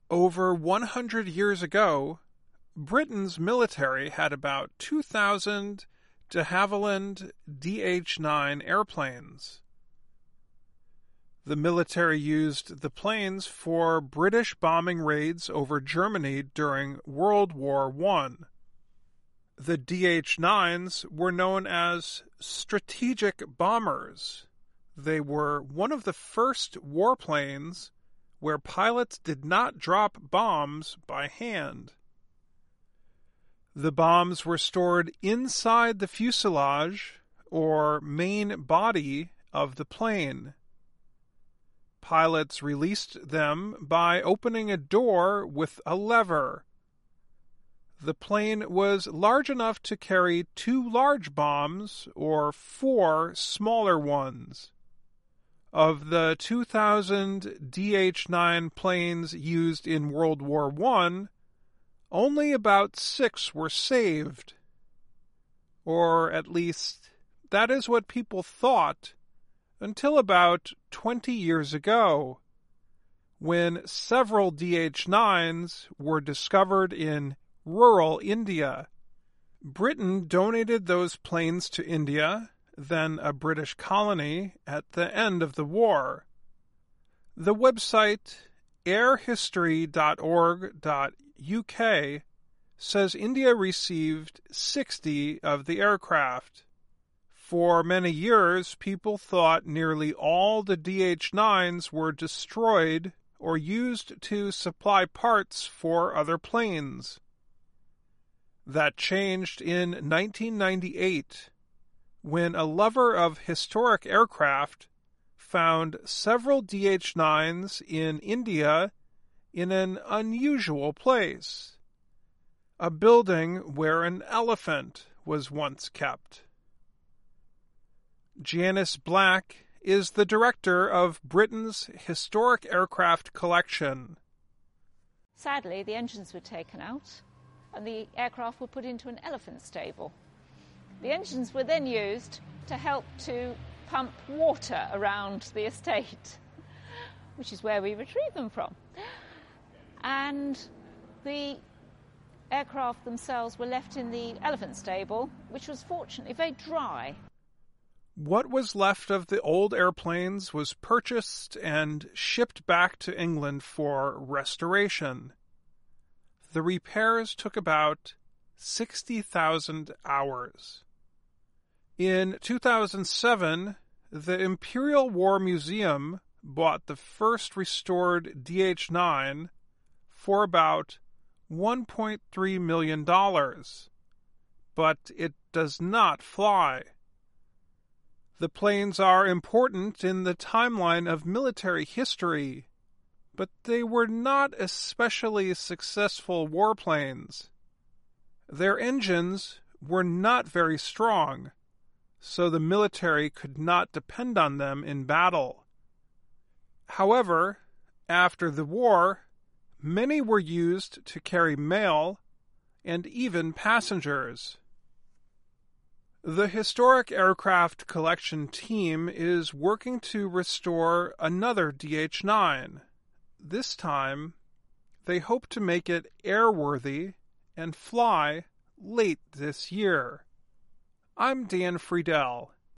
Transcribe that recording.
Over 100 years ago, Britain's military had about 2,000 de Havilland DH-9 airplanes. The military used the planes for British bombing raids over Germany during World War I. The DH-9s were known as strategic bombers. They were one of the first warplanes where pilots did not drop bombs by hand. The bombs were stored inside the fuselage, or main body, of the plane. Pilots released them by opening a door with a lever. The plane was large enough to carry 2 large bombs or 4 smaller ones. Of the 2,000 DH-9 planes used in World War I, only about 6 were saved. Or at least, that is what people thought until about 20 years ago, when several DH-9s were discovered in rural India. Britain donated those planes to India, then a British colony, at the end of the war. The website airhistory.org.uk says India received 60 of the aircraft. For many years, people thought nearly all the DH-9s were destroyed or used to supply parts for other planes. That changed in 1998, when a lover of historic aircraft found several DH-9s in India in an unusual place, a building where an elephant was once kept. Janice Black is the director of Britain's Historic Aircraft Collection. Sadly, the engines were taken out and the aircraft were put into an elephant stable. The engines were then used to help to pump water around the estate, which is where we retrieve them from. And the aircraft themselves were left in the elephant stable, which was fortunately very dry. What was left of the old airplanes was purchased and shipped back to England for restoration. The repairs took about 60,000 hours. In 2007, the Imperial War Museum bought the first restored DH-9 for about $1.3 million, but it does not fly. The planes are important in the timeline of military history, but they were not especially successful warplanes. Their engines were not very strong, so the military could not depend on them in battle. However, after the war, many were used to carry mail and even passengers. The Historic Aircraft Collection team is working to restore another DH-9. This time, they hope to make it airworthy and fly late this year. I'm Dan Friedel.